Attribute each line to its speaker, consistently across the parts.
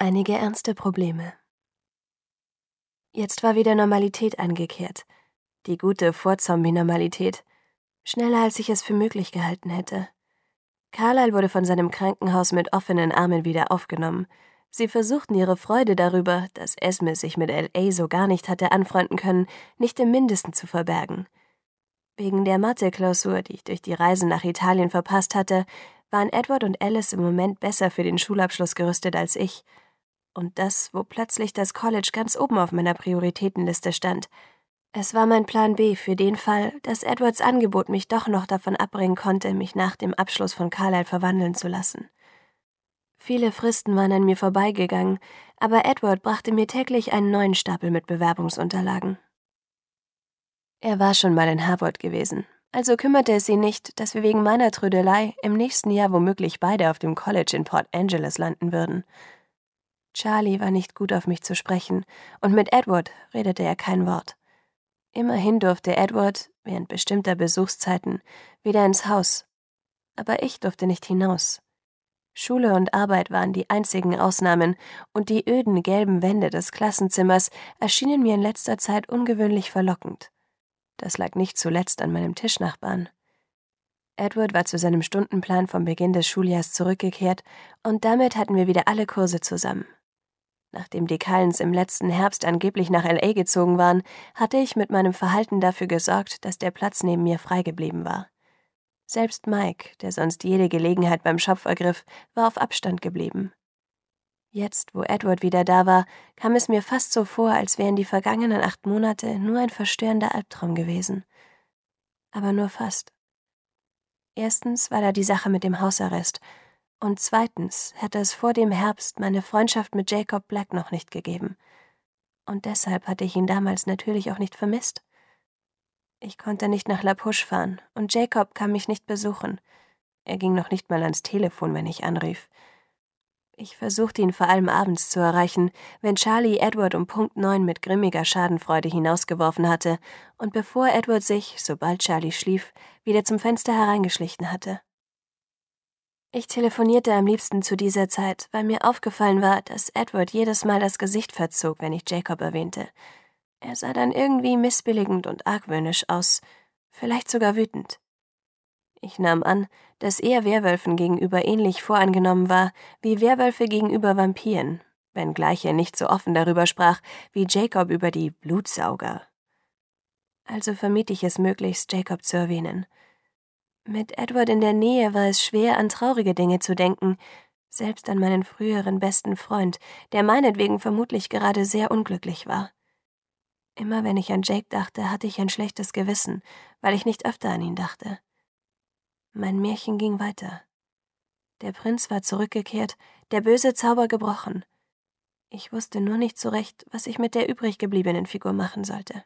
Speaker 1: Einige ernste Probleme. Jetzt war wieder Normalität eingekehrt. Die gute Vor-Zombie-Normalität. Schneller, als ich es für möglich gehalten hätte. Carlyle wurde von seinem Krankenhaus mit offenen Armen wieder aufgenommen. Sie versuchten ihre Freude darüber, dass Esme sich mit L.A. so gar nicht hatte anfreunden können, nicht im Mindesten zu verbergen. Wegen der Mathe-Klausur, die ich durch die Reise nach Italien verpasst hatte, waren Edward und Alice im Moment besser für den Schulabschluss gerüstet als ich. Und das, wo plötzlich das College ganz oben auf meiner Prioritätenliste stand. Es war mein Plan B für den Fall, dass Edwards Angebot mich doch noch davon abbringen konnte, mich nach dem Abschluss von Carlyle verwandeln zu lassen. Viele Fristen waren an mir vorbeigegangen, aber Edward brachte mir täglich einen neuen Stapel mit Bewerbungsunterlagen. Er war schon mal in Harvard gewesen, also kümmerte es ihn nicht, dass wir wegen meiner Trödelei im nächsten Jahr womöglich beide auf dem College in Port Angeles landen würden. Charlie war nicht gut auf mich zu sprechen, und mit Edward redete er kein Wort. Immerhin durfte Edward, während bestimmter Besuchszeiten, wieder ins Haus. Aber ich durfte nicht hinaus. Schule und Arbeit waren die einzigen Ausnahmen, und die öden gelben Wände des Klassenzimmers erschienen mir in letzter Zeit ungewöhnlich verlockend. Das lag nicht zuletzt an meinem Tischnachbarn. Edward war zu seinem Stundenplan vom Beginn des Schuljahrs zurückgekehrt, und damit hatten wir wieder alle Kurse zusammen. Nachdem die Cullens im letzten Herbst angeblich nach L.A. gezogen waren, hatte ich mit meinem Verhalten dafür gesorgt, dass der Platz neben mir frei geblieben war. Selbst Mike, der sonst jede Gelegenheit beim Schopf ergriff, war auf Abstand geblieben. Jetzt, wo Edward wieder da war, kam es mir fast so vor, als wären die vergangenen 8 Monate nur ein verstörender Albtraum gewesen. Aber nur fast. Erstens war da die Sache mit dem Hausarrest, und zweitens hätte es vor dem Herbst meine Freundschaft mit Jacob Black noch nicht gegeben. Und deshalb hatte ich ihn damals natürlich auch nicht vermisst. Ich konnte nicht nach La Push fahren, und Jacob kam mich nicht besuchen. Er ging noch nicht mal ans Telefon, wenn ich anrief. Ich versuchte ihn vor allem abends zu erreichen, wenn Charlie Edward um Punkt 9 mit grimmiger Schadenfreude hinausgeworfen hatte und bevor Edward sich, sobald Charlie schlief, wieder zum Fenster hereingeschlichen hatte. Ich telefonierte am liebsten zu dieser Zeit, weil mir aufgefallen war, dass Edward jedes Mal das Gesicht verzog, wenn ich Jacob erwähnte. Er sah dann irgendwie missbilligend und argwöhnisch aus, vielleicht sogar wütend. Ich nahm an, dass er Werwölfen gegenüber ähnlich voreingenommen war wie Werwölfe gegenüber Vampiren, wenngleich er nicht so offen darüber sprach wie Jacob über die Blutsauger. Also vermied ich es möglichst, Jacob zu erwähnen. Mit Edward in der Nähe war es schwer, an traurige Dinge zu denken, selbst an meinen früheren besten Freund, der meinetwegen vermutlich gerade sehr unglücklich war. Immer wenn ich an Jake dachte, hatte ich ein schlechtes Gewissen, weil ich nicht öfter an ihn dachte. Mein Märchen ging weiter. Der Prinz war zurückgekehrt, der böse Zauber gebrochen. Ich wusste nur nicht so recht, was ich mit der übrig gebliebenen Figur machen sollte.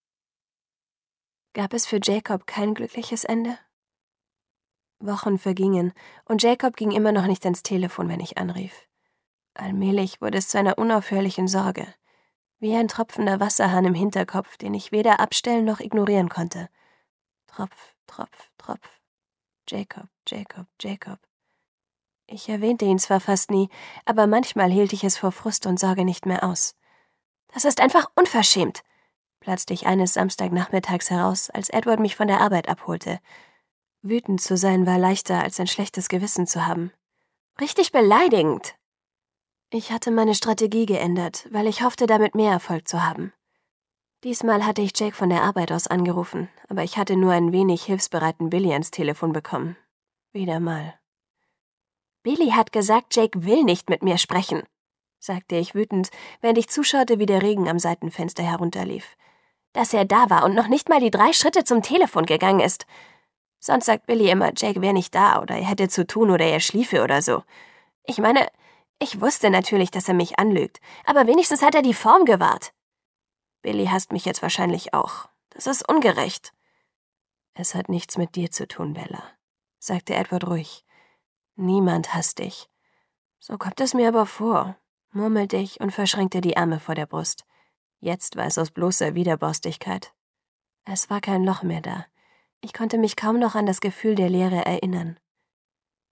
Speaker 1: Gab es für Jacob kein glückliches Ende? Wochen vergingen, und Jacob ging immer noch nicht ans Telefon, wenn ich anrief. Allmählich wurde es zu einer unaufhörlichen Sorge, wie ein tropfender Wasserhahn im Hinterkopf, den ich weder abstellen noch ignorieren konnte. Tropf, Tropf, Tropf. Jacob, Jacob, Jacob. Ich erwähnte ihn zwar fast nie, aber manchmal hielt ich es vor Frust und Sorge nicht mehr aus. »Das ist einfach unverschämt«, platzte ich eines Samstagnachmittags heraus, als Edward mich von der Arbeit abholte. Wütend zu sein war leichter, als ein schlechtes Gewissen zu haben. »Richtig beleidigend!« Ich hatte meine Strategie geändert, weil ich hoffte, damit mehr Erfolg zu haben. Diesmal hatte ich Jake von der Arbeit aus angerufen, aber ich hatte nur einen wenig hilfsbereiten Billy ans Telefon bekommen. Wieder mal. »Billy hat gesagt, Jake will nicht mit mir sprechen«, sagte ich wütend, während ich zuschaute, wie der Regen am Seitenfenster herunterlief. »Dass er da war und noch nicht mal die 3 Schritte zum Telefon gegangen ist. Sonst sagt Billy immer, Jake wäre nicht da oder er hätte zu tun oder er schliefe oder so. Ich meine, ich wusste natürlich, dass er mich anlügt, aber wenigstens hat er die Form gewahrt. Billy hasst mich jetzt wahrscheinlich auch. Das ist ungerecht.« »Es hat nichts mit dir zu tun, Bella«, sagte Edward ruhig. »Niemand hasst dich.« »So kommt es mir aber vor«, murmelte ich und verschränkte die Arme vor der Brust. Jetzt war es aus bloßer Widerborstigkeit. Es war kein Loch mehr da. Ich konnte mich kaum noch an das Gefühl der Leere erinnern.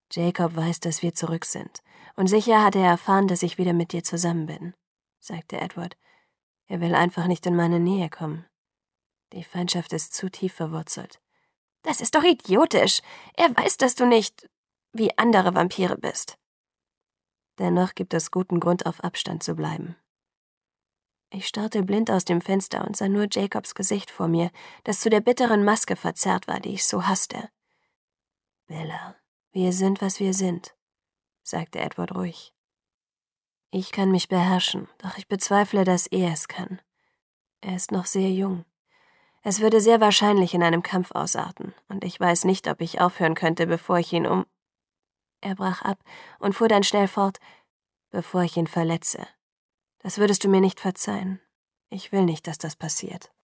Speaker 1: Jacob weiß, dass wir zurück sind. Und sicher hat er erfahren, dass ich wieder mit dir zusammen bin, sagte Edward. Er will einfach nicht in meine Nähe kommen. Die Feindschaft ist zu tief verwurzelt. Das ist doch idiotisch. Er weiß, dass du nicht wie andere Vampire bist. Dennoch gibt es guten Grund, auf Abstand zu bleiben. Ich starrte blind aus dem Fenster und sah nur Jacobs Gesicht vor mir, das zu der bitteren Maske verzerrt war, die ich so hasste. Bella, wir sind, was wir sind, sagte Edward ruhig. Ich kann mich beherrschen, doch ich bezweifle, dass er es kann. Er ist noch sehr jung. Es würde sehr wahrscheinlich in einem Kampf ausarten, und ich weiß nicht, ob ich aufhören könnte, bevor ich ihn Er brach ab und fuhr dann schnell fort, bevor ich ihn verletze. Das würdest du mir nicht verzeihen. Ich will nicht, dass das passiert.